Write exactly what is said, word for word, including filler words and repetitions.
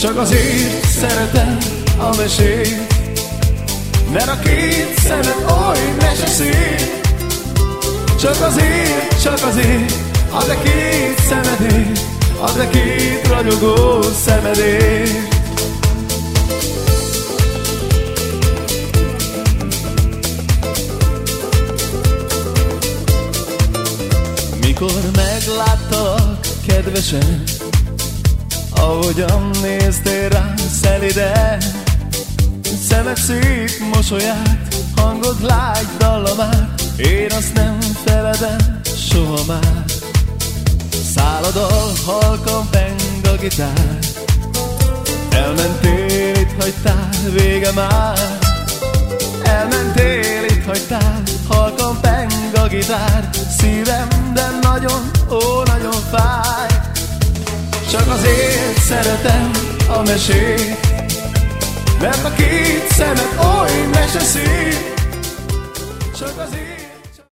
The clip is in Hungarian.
Csak azért szeretem a mesét, mert a két szemed oly meseszép. Csak azért, csak azért, a te két szemedért, a te két ragyogó szemedért. Mikor megláttalak, kedvesem, ahogyan néztél rám szeliden, szemed szép mosolyát, hangod lágy dallamát, én azt nem feledem soha már. Száladal halkan peng a gitár, elmentél, itt hagytál, vége már. Elmentél, itt hagytál, halkan peng a gitár, szívem, de nagyon, ó, nagyon fáj. Csak azért szeretem a mesét, mert a két szemed oly meseszép. Csak azért